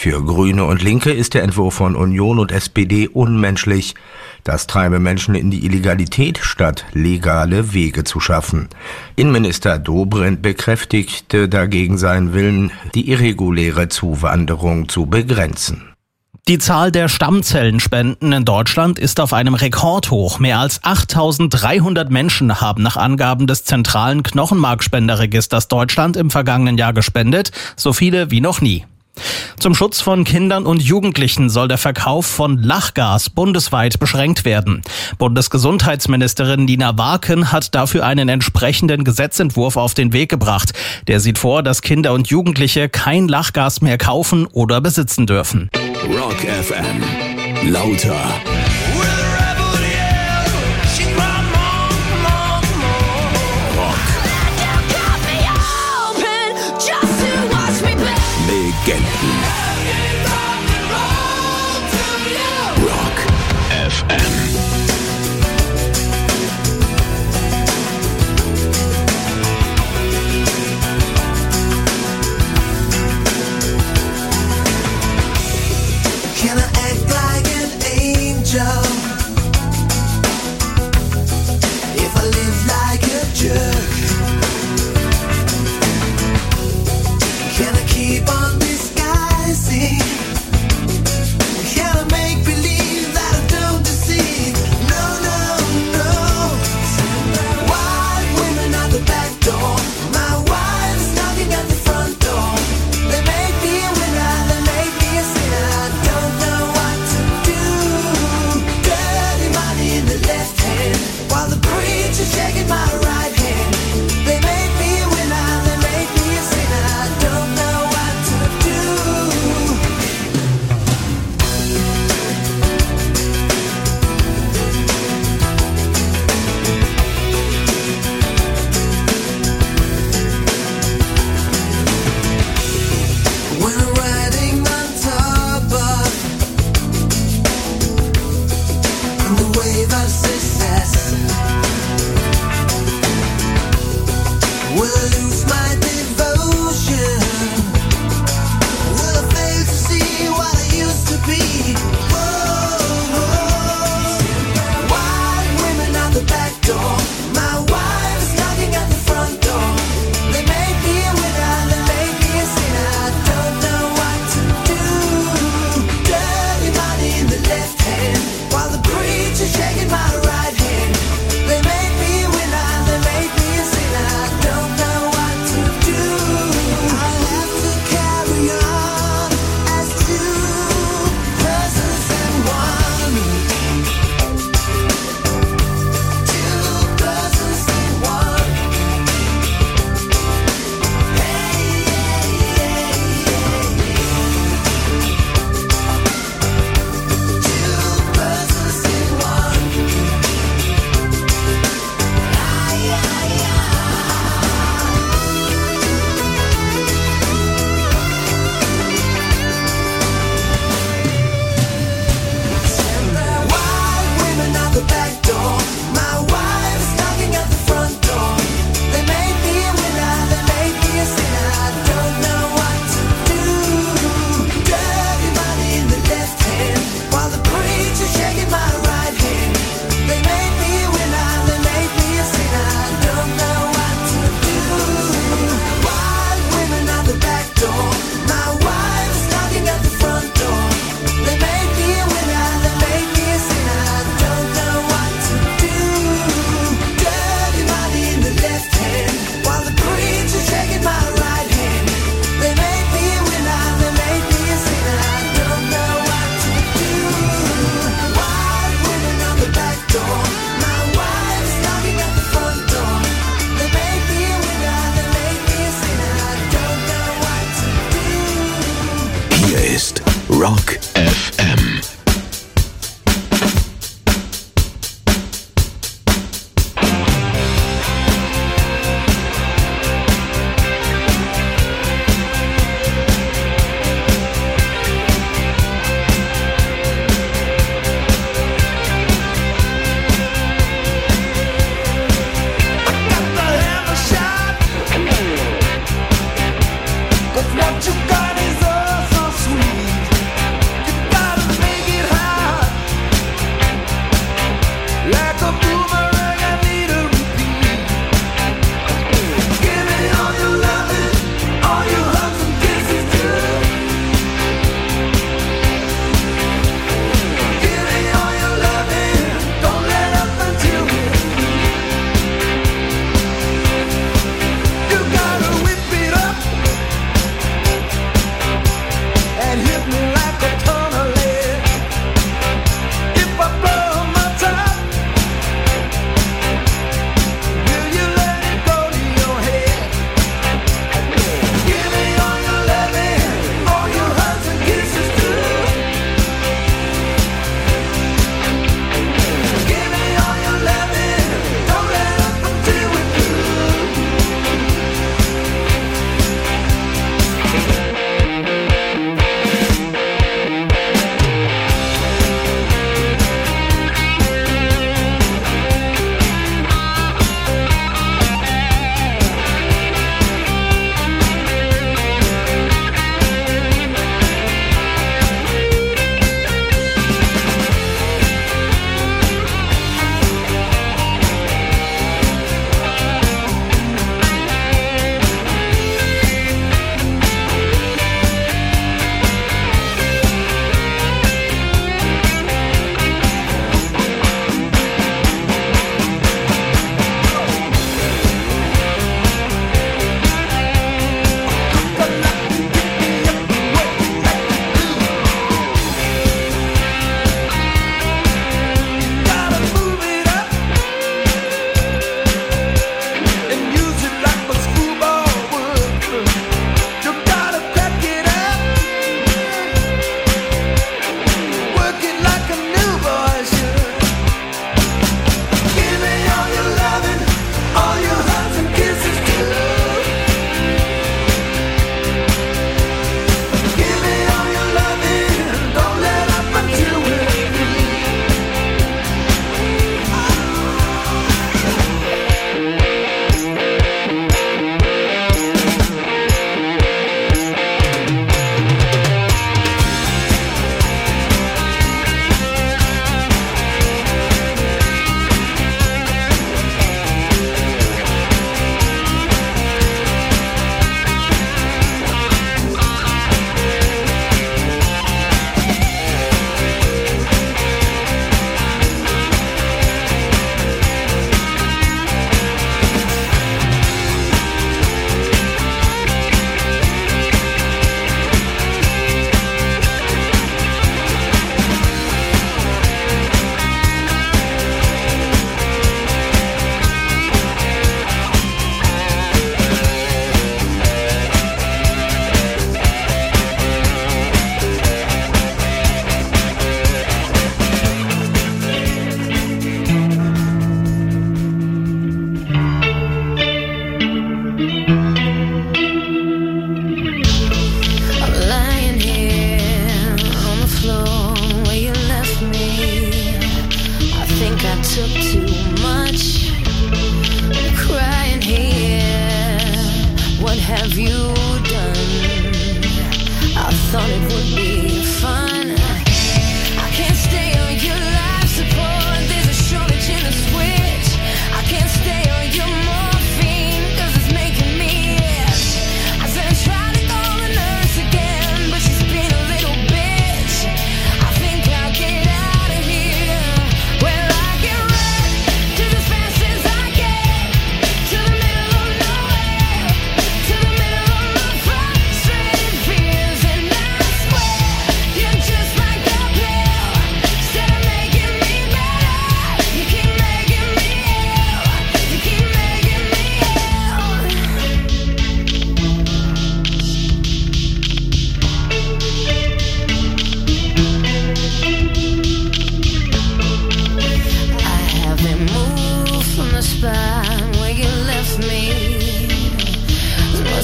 Für Grüne und Linke ist der Entwurf von Union und SPD unmenschlich. Das treibe Menschen in die Illegalität, statt legale Wege zu schaffen. Innenminister Dobrindt bekräftigte dagegen seinen Willen, die irreguläre Zuwanderung zu begrenzen. Die Zahl der Stammzellenspenden in Deutschland ist auf einem Rekordhoch. Mehr als 8.300 Menschen haben nach Angaben des zentralen Knochenmarkspenderregisters Deutschland im vergangenen Jahr gespendet, so viele wie noch nie. Zum Schutz von Kindern und Jugendlichen soll der Verkauf von Lachgas bundesweit beschränkt werden. Bundesgesundheitsministerin Nina Warken hat dafür einen entsprechenden Gesetzentwurf auf den Weg gebracht. Der sieht vor, dass Kinder und Jugendliche kein Lachgas mehr kaufen oder besitzen dürfen. Rock FM. Lauter. Legenden. Rock FM. Can I act like an angel?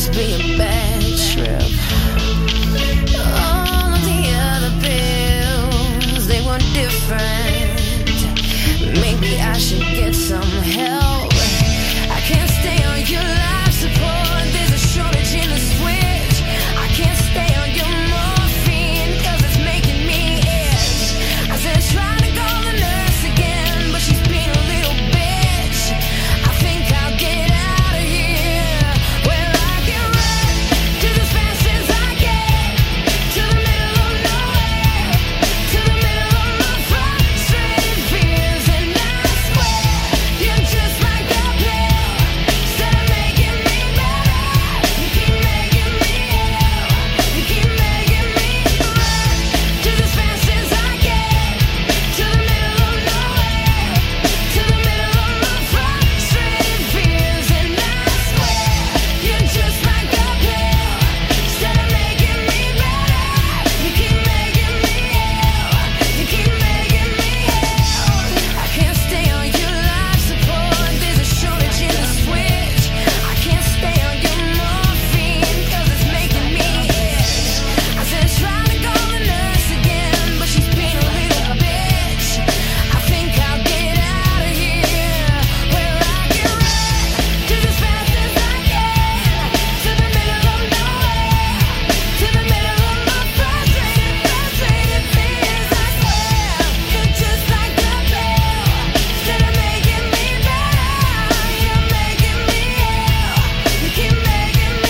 must be a bad trip. All of the other pills, they were different. Maybe I should get some help. I can't stay on your life support. There's a shortage in the switch. I can't stay on your morphine, 'cause it's making me itch. I said try to call the nurse again, but she's being a little bitch. I think I'll get out of here. Well, I can run just as fast as I can to the middle of nowhere, to the middle of my frustrated fears. And I swear you're just like a pill. Instead of making me better, you keep making me ill. You keep making me run just as fast as I can to the middle of nowhere, to the middle of my frustrated fears. And I swear you're just like a pill. Instead of making me better, you keep making me ill. You keep making me ill. I can't stay on your life support. There's a shortage in the switch. I can't stay on your morphine, 'cause it's making me itch. I said try to call the nurse again, but she's being a little bitch. I think I'll get out of here. Well, I can run just as fast as I can to the middle of nowhere, to the middle of my frustrated fears. I swear you're just like a pill. Instead of making me better, you're making me ill. You keep making me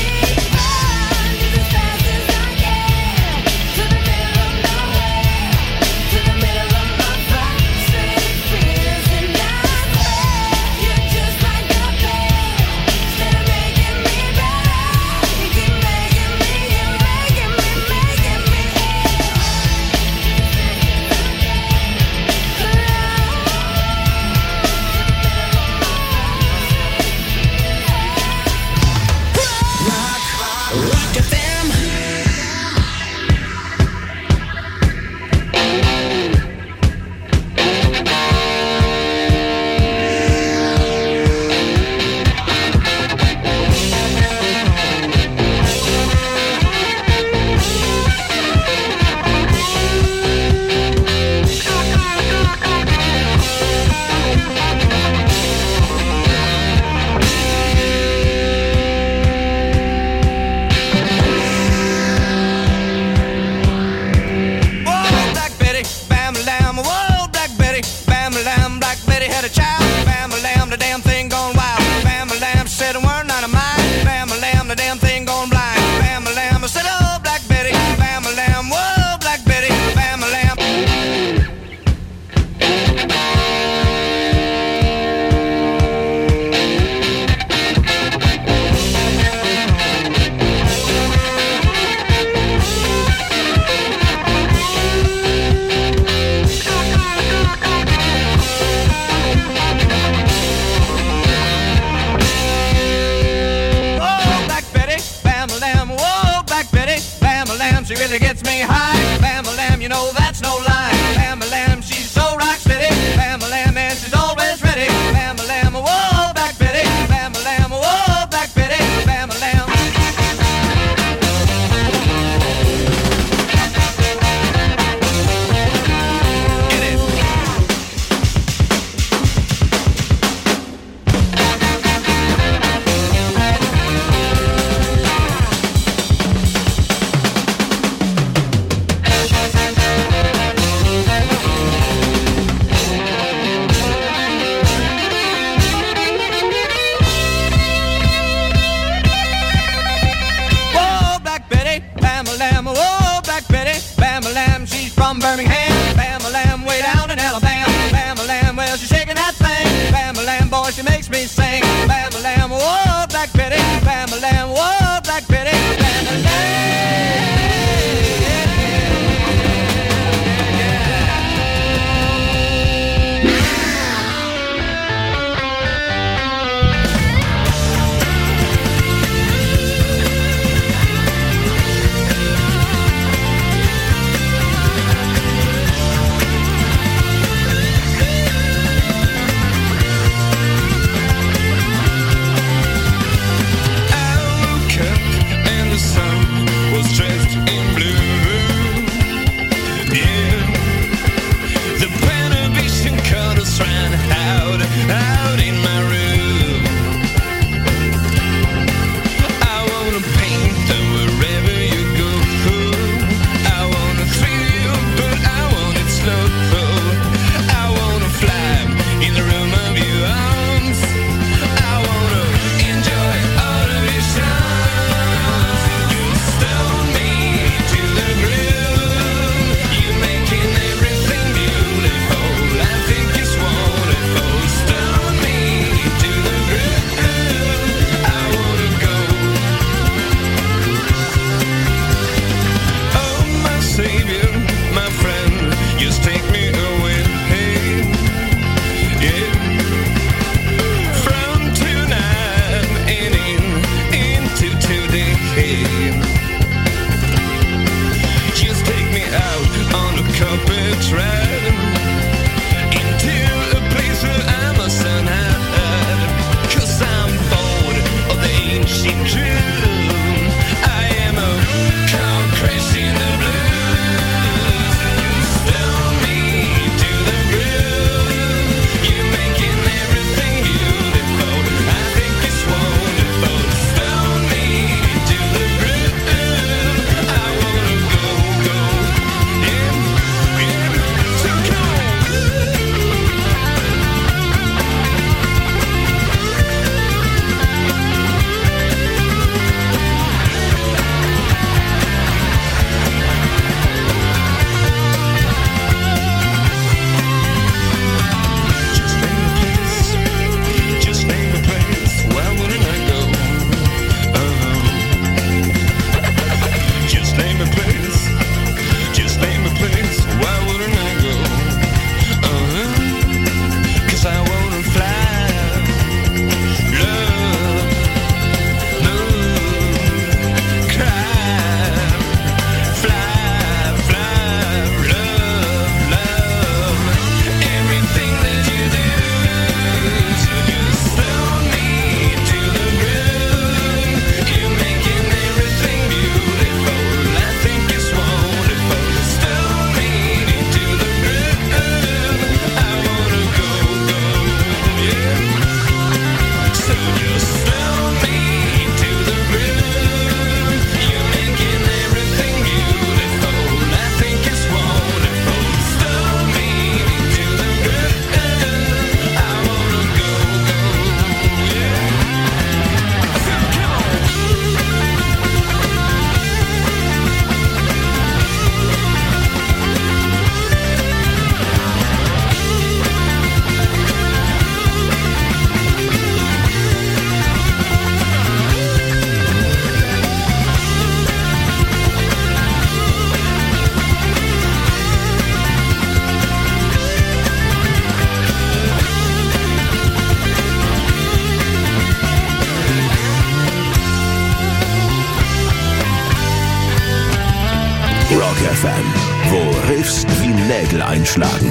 run just as fast as I can to the middle of nowhere, to the middle of my frustrated fears. And I swear you're just like a pill. Instead of making me better, you keep making me ill, making me Rock FM. Whoa, Black Betty, bam-a-lam, whoa, Black Betty, bam-a-lam, Black Betty had a child, bam-a-lam, the damn thing gone wild, bam-a-lam, she said a word not of mine, bam-a-lam, the damn thing gone blind, bam-a-lam, I said, oh, Black Betty, bam-a-lam, whoa, Black Betty, bam-a-lam. Whoa, Black Betty, bam-a-lam, whoa, Black Betty, bam-a-lam, she really gets me high, bam-a-lam, you know that's no lie, bam-a-lam, she's so rock steady, bam-a-lam, and she's always ready, bam-a-lam, whoa, Black Betty, bam-a-lam, whoa, Black Betty, bam-a-lam. Get it. Whoa, Black Betty, bam-a-lam, whoa, Black Betty, bam-a-lam, she's from Birmingham, bam-a-lam, way down in Alabama, bam-a-lam, well, she's shaking that thing, bam-a-lam, boy, she makes me sing, bam-a-lam, whoa, Black Betty, bam-a-lam, whoa, Black Betty, bam-a-lam. Oh, FM, wo Riffs wie Nägel einschlagen.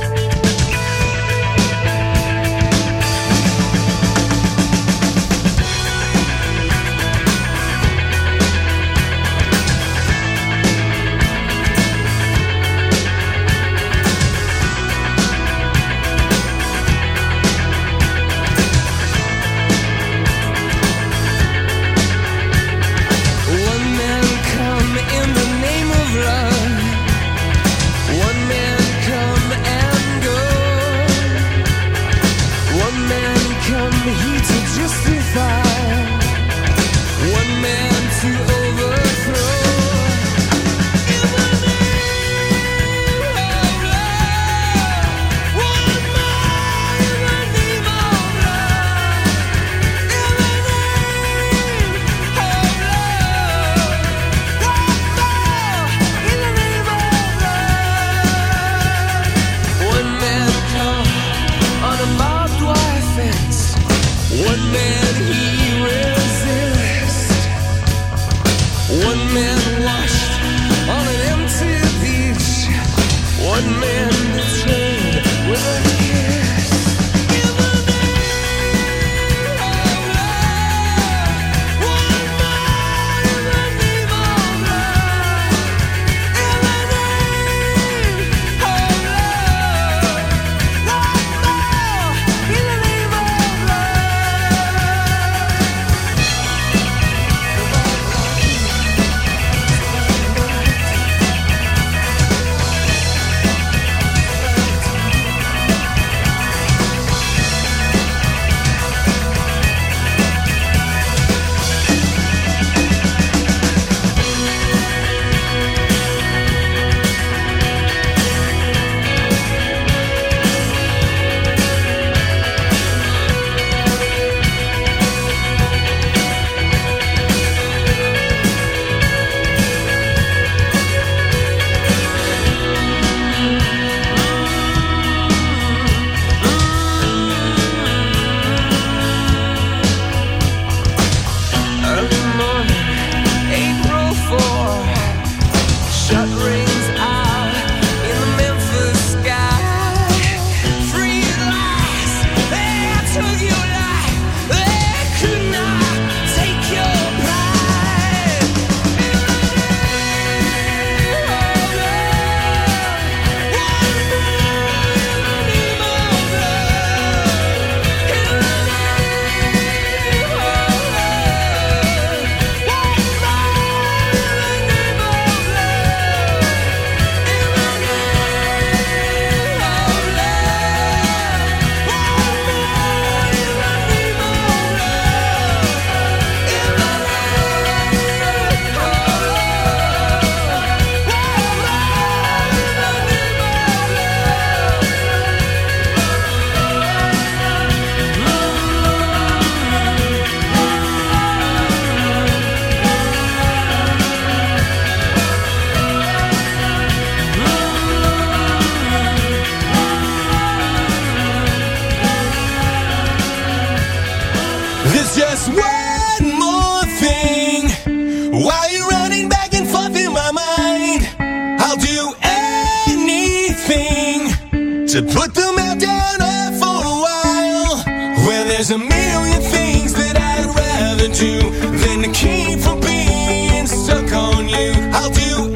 To put the meltdown off for a while. Well, there's a million things that I'd rather do than to keep from being stuck on you. I'll do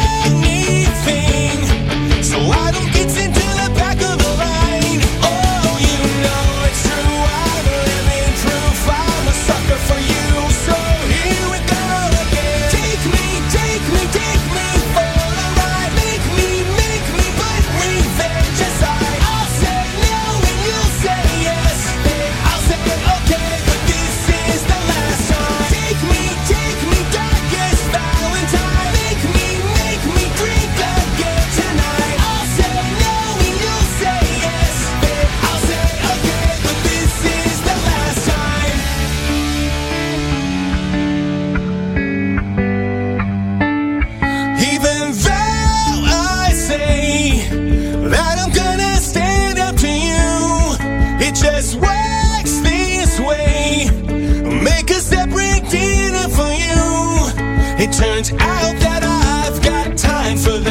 anything so I don't get sent to the back of the line. Oh, you know it's true, I'm living proof I'm a sucker for you. So here we go again. Take me, take me, take me for a ride. Make me, but revenge aside. I'll say no and you'll say yes. I'll say okay, but this is the last time. Take me, darkest Valentine. Make me drink again tonight. I'll say no and you'll say yes. I'll say okay, but this is the last time. Even though I say that I'm gonna stand up to you, it just works this way. Make a separate dinner for you. It turns out that I've got time for that.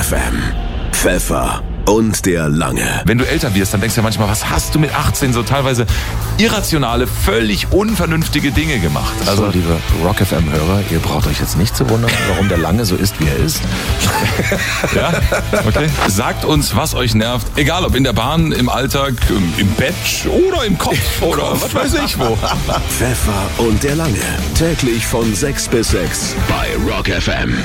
FM. Pfeffer und der Lange. Wenn du älter wirst, dann denkst du ja manchmal, was hast du mit 18 so teilweise irrationale, völlig unvernünftige Dinge gemacht? Also, liebe Rock-FM-Hörer, ihr braucht euch jetzt nicht zu wundern, warum der Lange so ist, wie er ist. Ja, okay. Sagt uns, was euch nervt. Egal, ob in der Bahn, im Alltag, im Bett oder im Kopf oder was weiß ich wo. Pfeffer und der Lange. Täglich von 6 bis 6 bei Rock FM.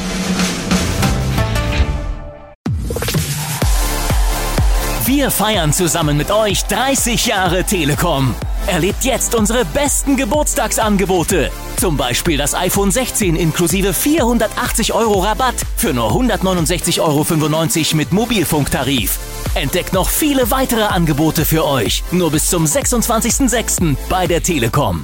Wir feiern zusammen mit euch 30 Jahre Telekom. Erlebt jetzt unsere besten Geburtstagsangebote. Zum Beispiel das iPhone 16 inklusive 480 € Rabatt für nur 169,95 € mit Mobilfunktarif. Entdeckt noch viele weitere Angebote für euch. Nur bis zum 26.06. bei der Telekom.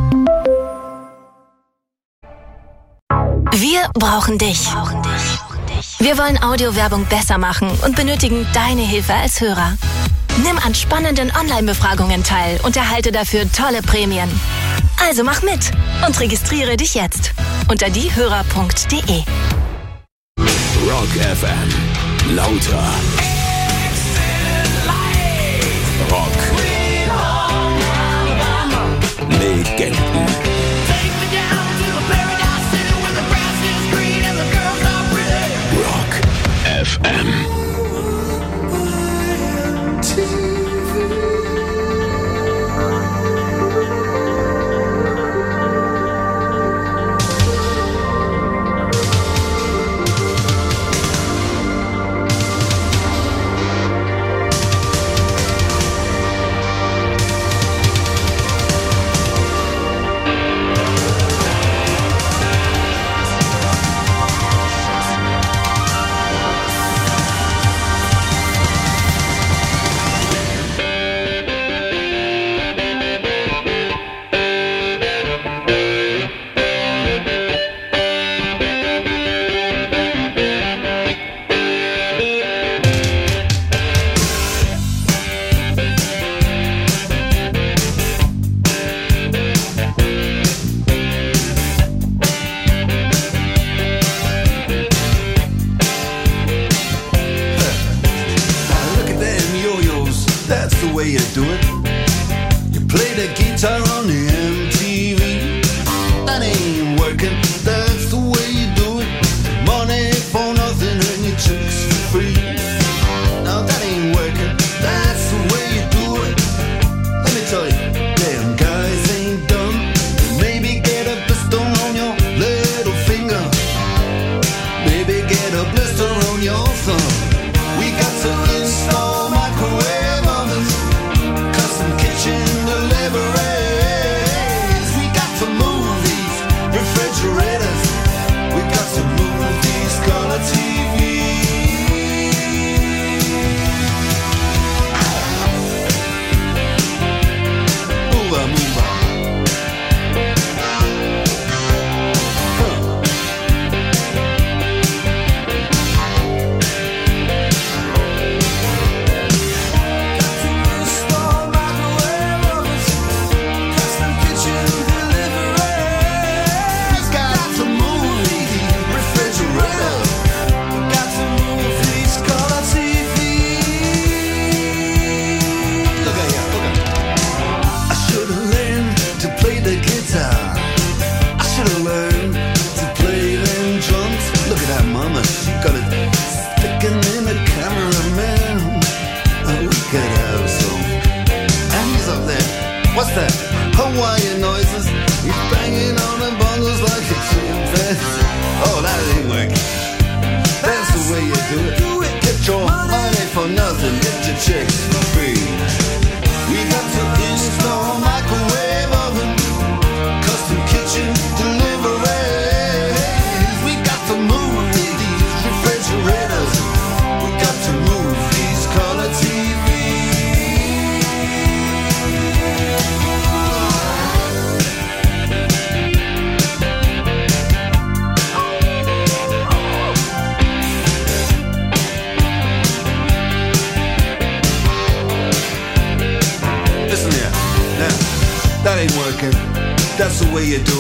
Wir brauchen dich. Wir wollen Audiowerbung besser machen und benötigen deine Hilfe als Hörer. Nimm an spannenden Online-Befragungen teil und erhalte dafür tolle Prämien. Also mach mit und registriere dich jetzt unter diehörer.de. Rock FM. Lauter. Rock. Legenden. Rock FM.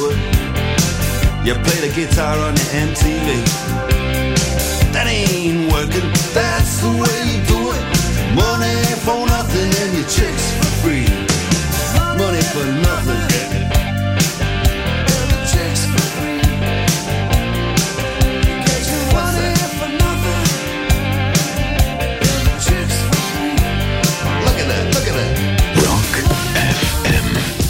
You play the guitar on the MTV. That ain't working, that's the way you do it. Money for nothing and your chicks for free. Money for nothing and your chicks for free. Get your money for nothing and your chicks for free. Look at that, look at that. Rock FM.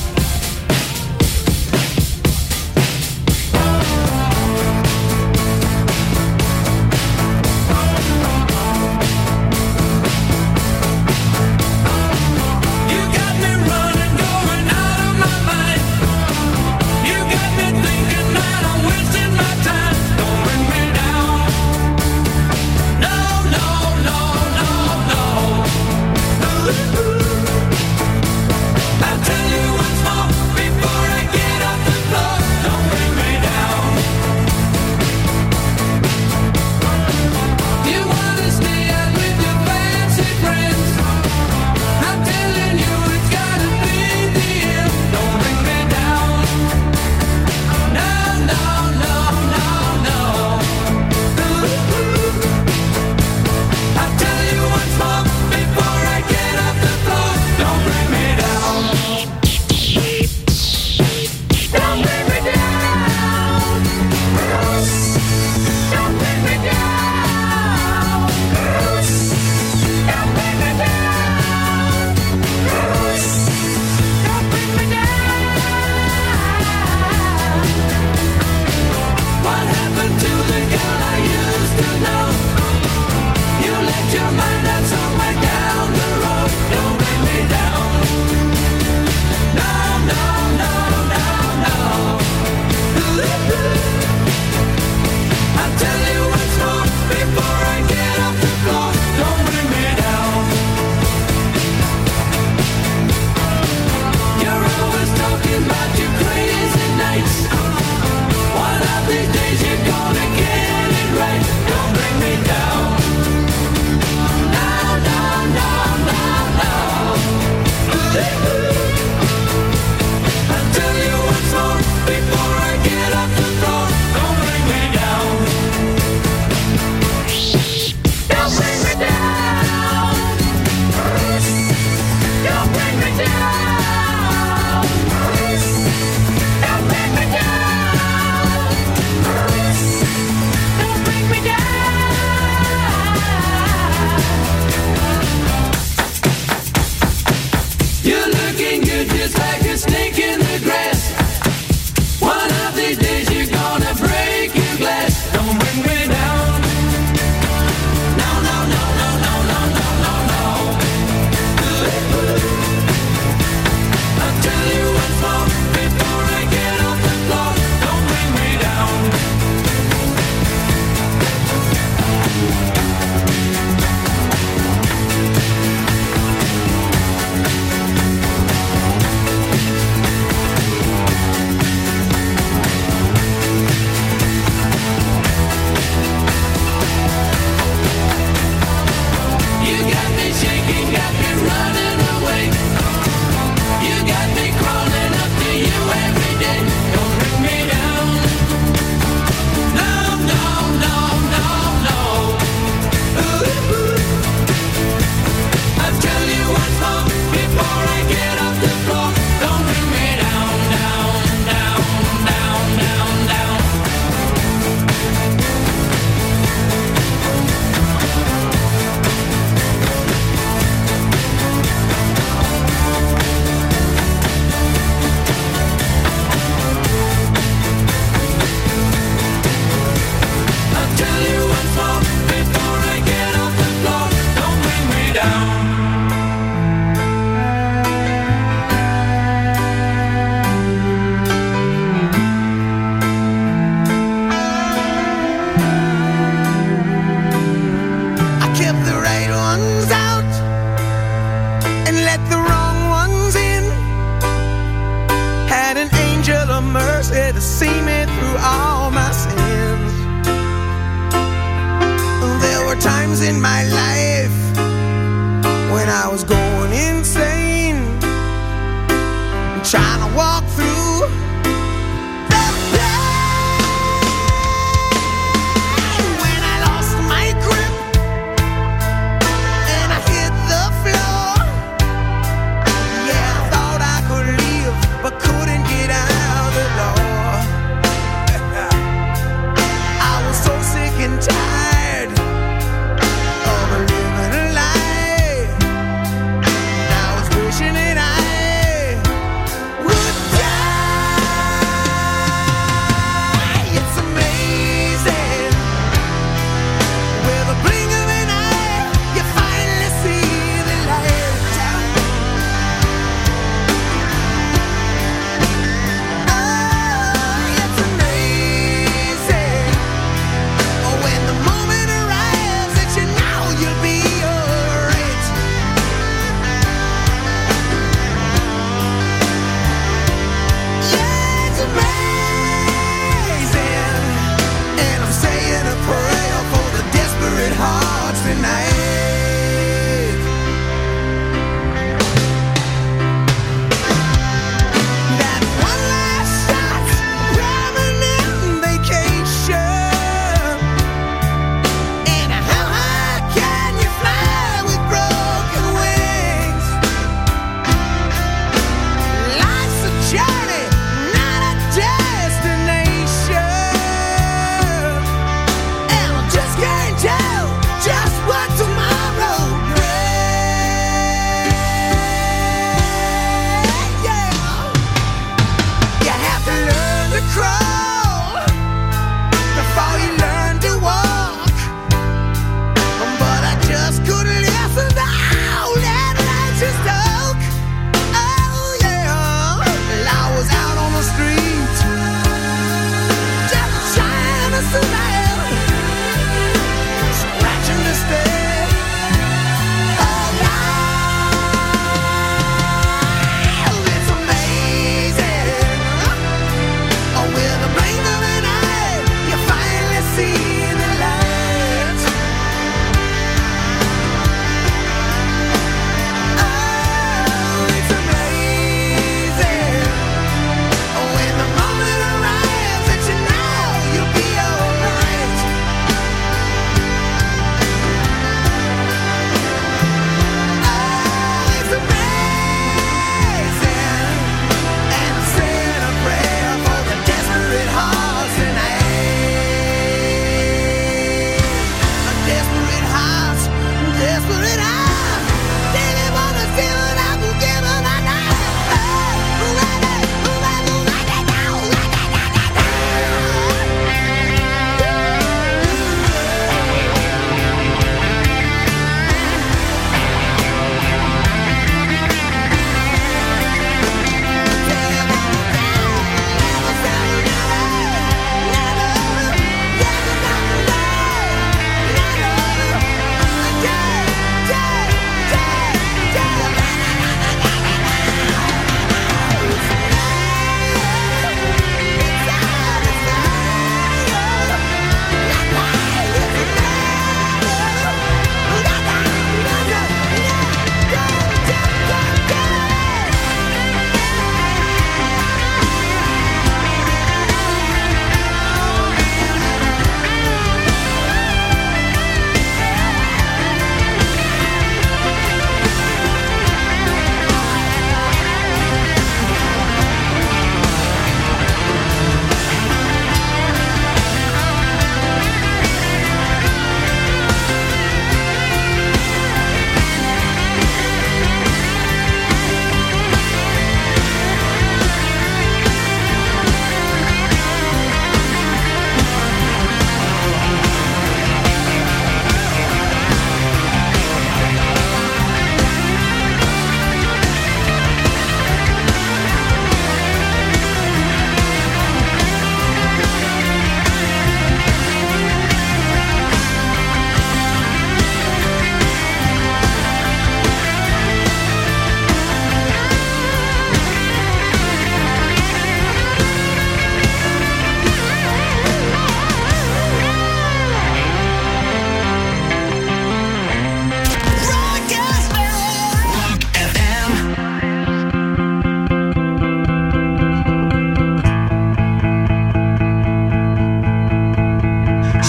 in my life when I was going insane, trying to walk through the pain. When I lost my grip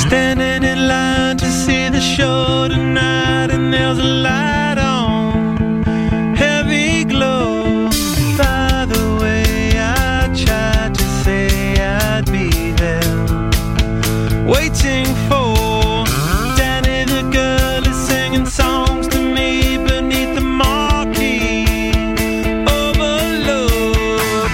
Standing in line to see the show tonight, and there's a light on, heavy glow. By the way, I tried to say I'd be there, waiting for Danny the girl is singing songs to me beneath the marquee. Overload.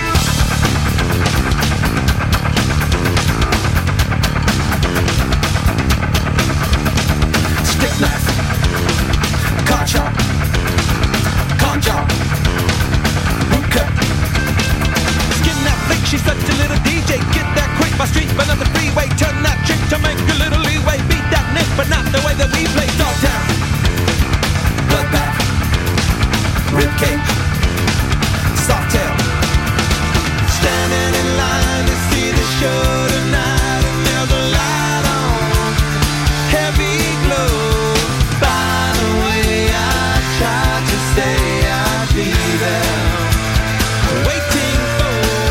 Stick knife, car chop, con job, boot cut. Skin that flick, she's such a little DJ. Get that quick, my street, but on the freeway. Turn that trick to make a little leeway. Beat that nick, but not the way that we play. Dogtown, bloodbath, ribcage, softail. Standing in line to see the show tonight, and there's a light on, heavy glow. By the way, I tried to say I'd be there, waiting for.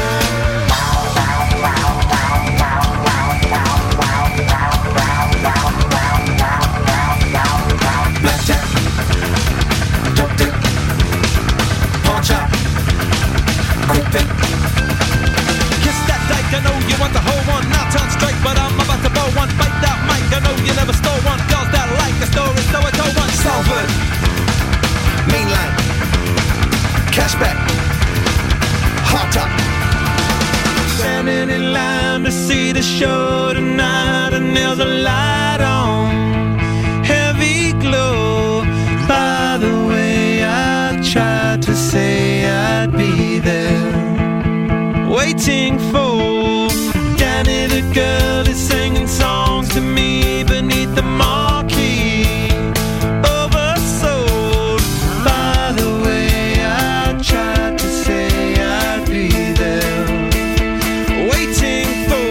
Blackjack, dope dick, pawn shop, quick pick. Kiss that dyke, I know you want the whole one. Now turn straight, but I'm about to blow one. Bite that mic, I know you never stole one. Girls that like a story, so I told one. Salford, Mainline, Cashback, Hot Top. Standing in line to see the show tonight, and there's a light on, heavy glow. By the way, I tried to say I'd be there, waiting for Danny the girl is singing songs to me beneath the marquee. Oversold. By the way, I tried to say I'd be there, waiting for.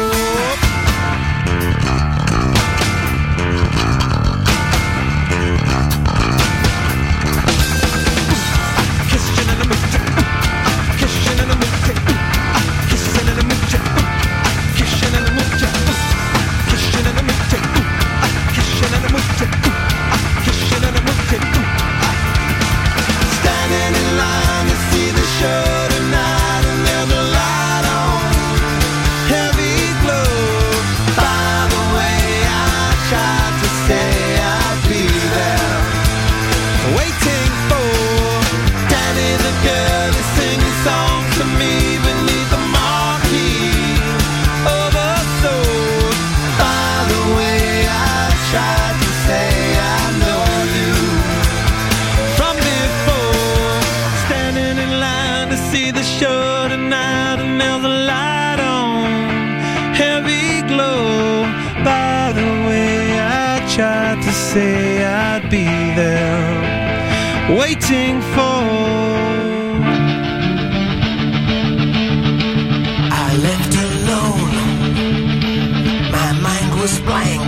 Kissing in the mood, kissing in the mood, kissing in the mood, kissing in the mood, kissing in the mood, kissing in the mood, kissing in the mood. Standing in line to see the show tonight, and there's a light on, heavy glow. By the way, I tried to say I'd be there, waiting for Danny the girl to sing songs to me beneath the marquee. Oversold. By the way, I tried to say I know you from before. Standing in line to see the show tonight, and there's a light on, heavy glow. By the way, I tried to say I'd be there, waiting for. I left alone. My mind was blank.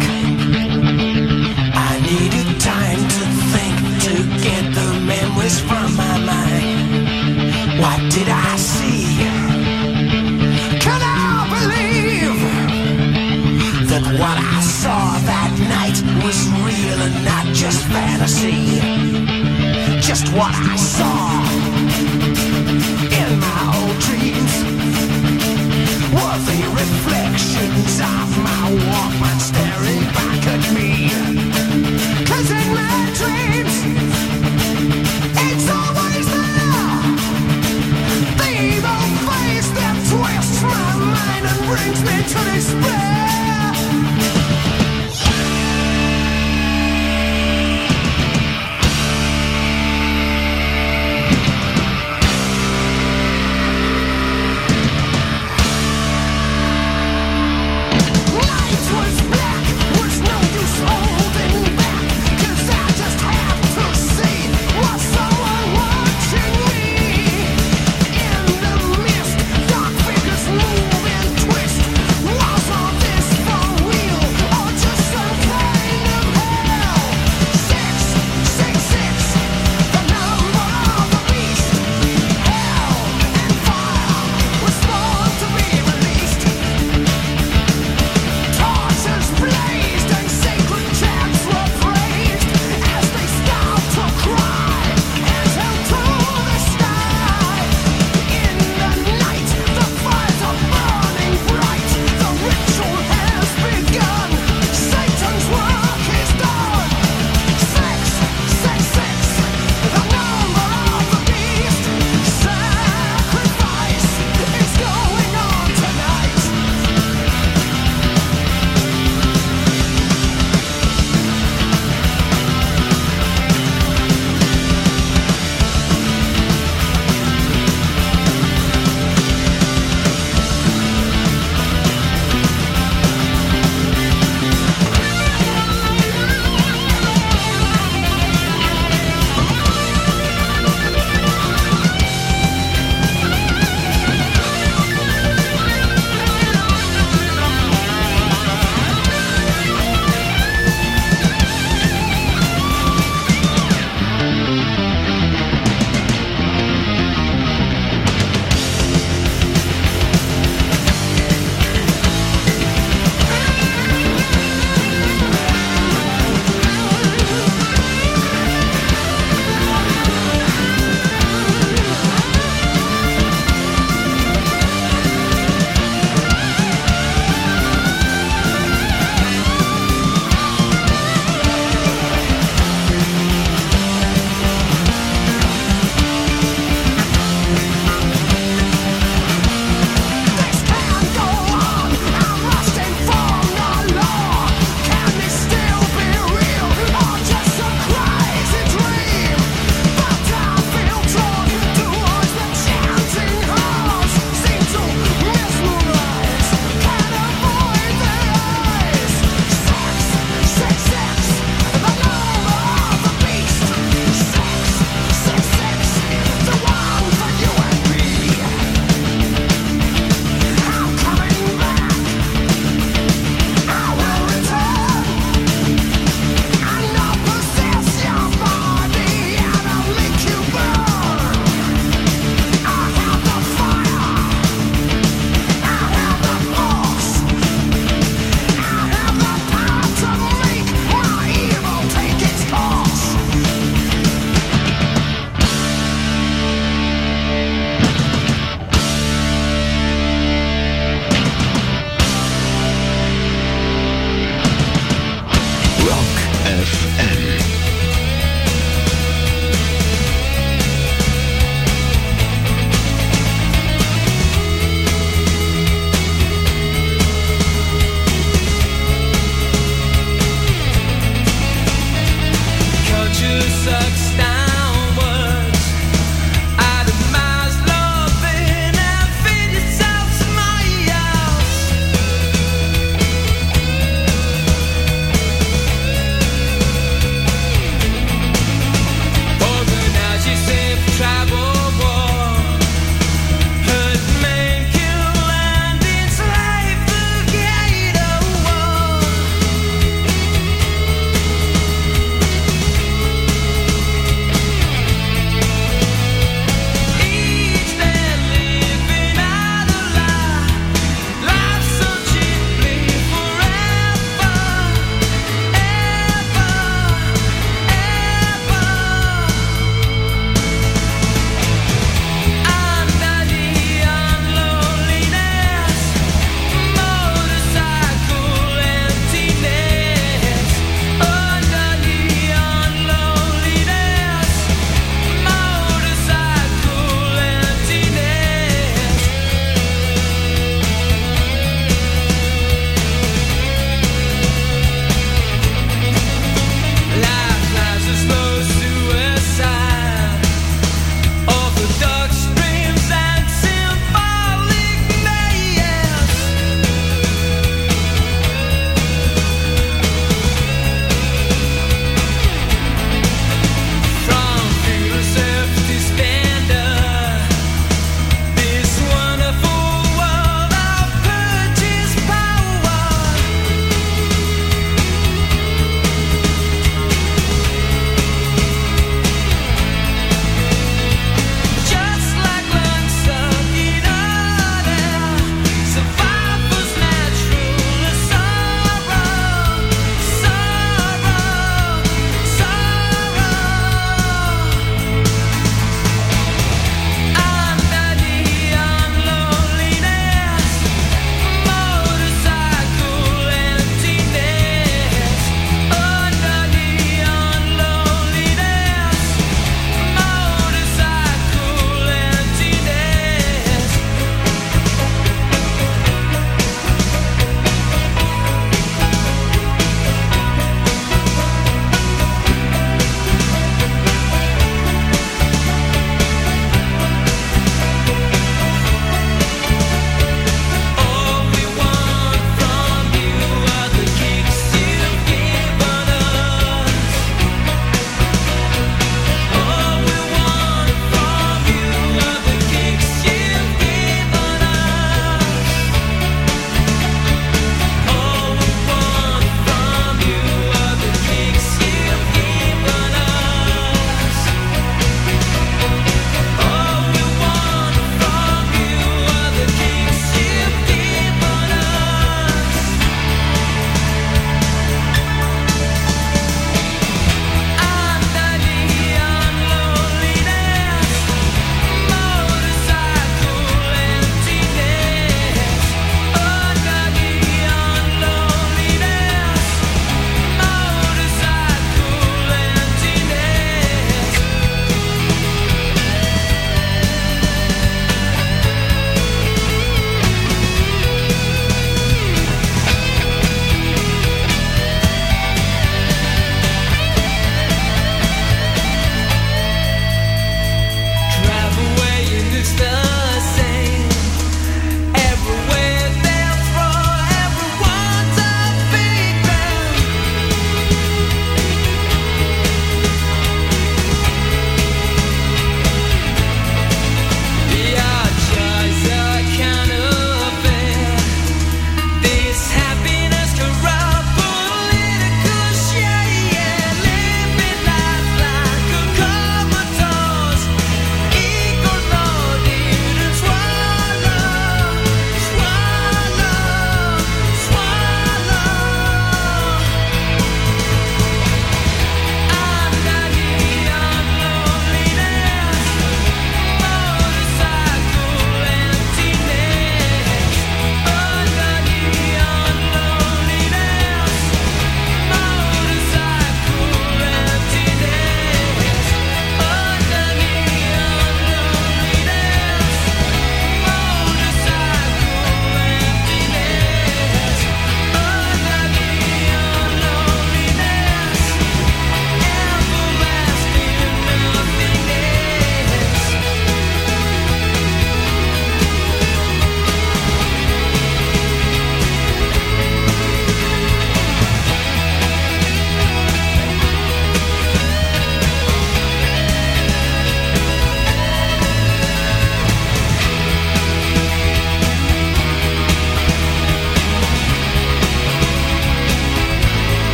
I needed time to think, to get the memories from my mind. What did I see? Can I believe that what I saw that night was real and not just fantasy? Just what I saw in my old dreams were the reflections of my Walkman staring back at me. 'Cause in my dreams, it's always there, the evil face that twists my mind and brings me to despair. This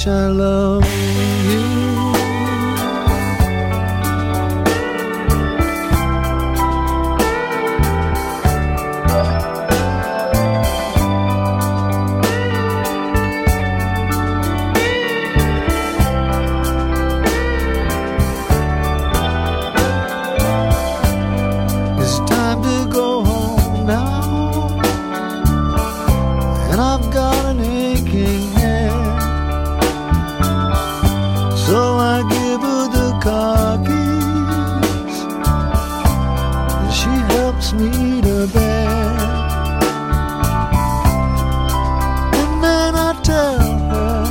much I love you. It's time to go home now, and I've got an aching head, so I give her the car keys, and she helps me to bed, and then I tell her,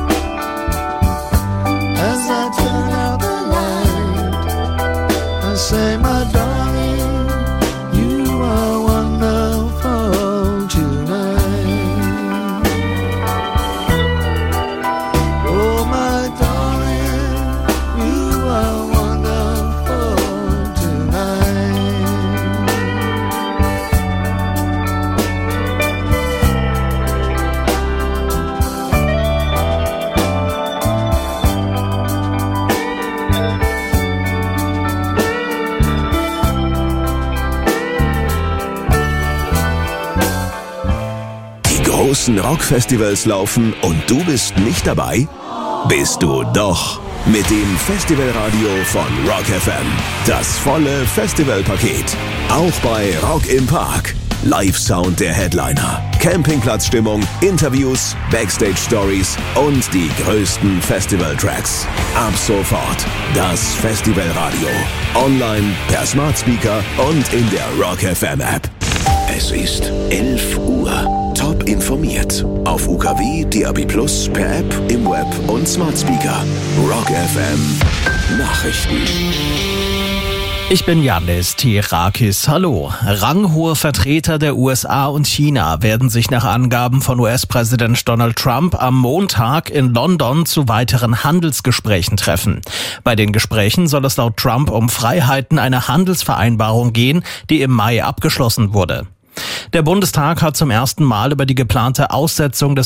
as I turn out the light, I say, my darling, you are wonderful tonight. Oh, my darling, you are wonderful tonight. Die großen Rockfestivals laufen und du bist nicht dabei? Bist du doch. Mit dem Festivalradio von Rock FM. Das volle Festivalpaket. Auch bei Rock im Park. Live-Sound der Headliner, Campingplatzstimmung, Interviews, Backstage-Stories und die größten Festival-Tracks. Ab sofort das Festivalradio. Online, per Smart Speaker und in der Rock FM App. Es ist 11 Uhr. Top informiert. Auf UKW, DAB+, per App, im Web und Smart Speaker. Rock FM Nachrichten. Ich bin Yannis Tirakis. Hallo. Ranghohe Vertreter der USA und China werden sich nach Angaben von US-Präsident Donald Trump am Montag in London zu weiteren Handelsgesprächen treffen. Bei den Gesprächen soll es laut Trump um Freiheiten einer Handelsvereinbarung gehen, die im Mai abgeschlossen wurde. Der Bundestag hat zum ersten Mal über die geplante Aussetzung des